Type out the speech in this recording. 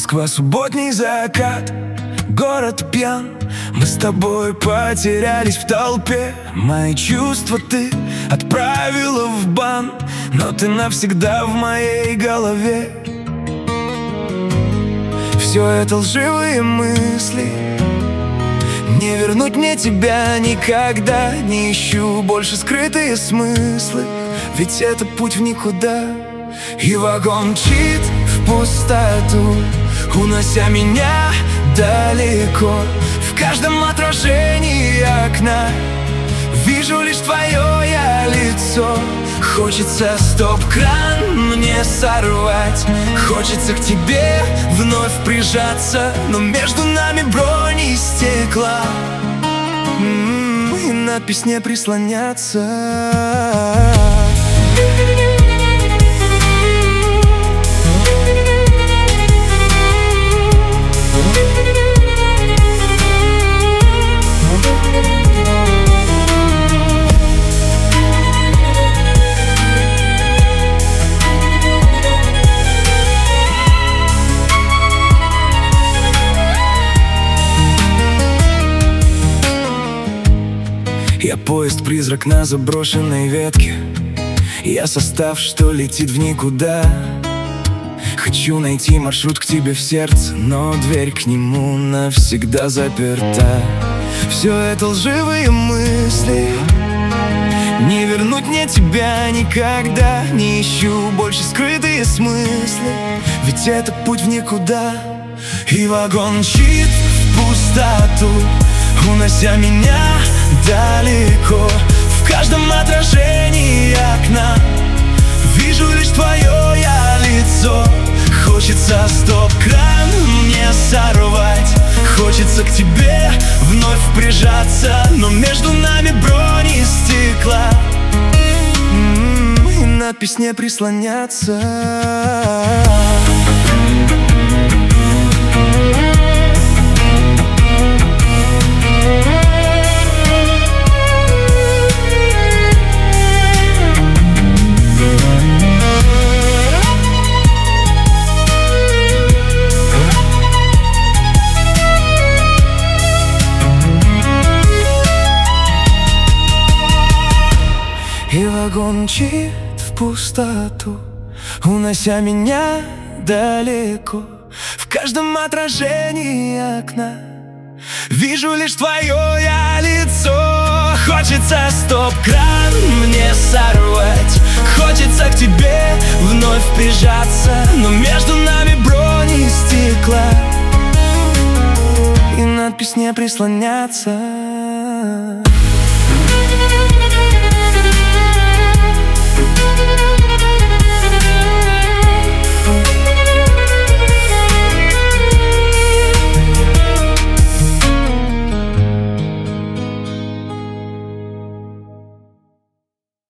Москва, субботний закат, город пьян. Мы с тобой потерялись в толпе. Мои чувства ты отправила в бан, но ты навсегда в моей голове. Все это лживые мысли, не вернуть мне тебя никогда. Не ищу больше скрытые смыслы, ведь это путь в никуда. И вагон мчит в пустоту, унося меня далеко. В каждом отражении окна вижу лишь твое я лицо. Хочется стоп-кран мне сорвать, хочется к тебе вновь прижаться, но между нами брони стекла и надпись «Не прислоняться». Я поезд-призрак на заброшенной ветке, я состав, что летит в никуда. Хочу найти маршрут к тебе в сердце, но дверь к нему навсегда заперта. Все это лживые мысли, не вернуть мне тебя никогда. Не ищу больше скрытые смыслы, ведь это путь в никуда. И вагон мчит в пустоту, унося меня далеко. В каждом отражении окна вижу лишь твое я лицо. Хочется стоп-кран мне сорвать, хочется к тебе вновь прижаться, но между нами брони стекла и надпись «Не прислоняться». И вагон мчит в пустоту, унося меня далеко. В каждом отражении окна вижу лишь твое я лицо. Хочется стоп-кран мне сорвать, хочется к тебе вновь прижаться, но между нами брони стекла и надпись «Не прислоняться».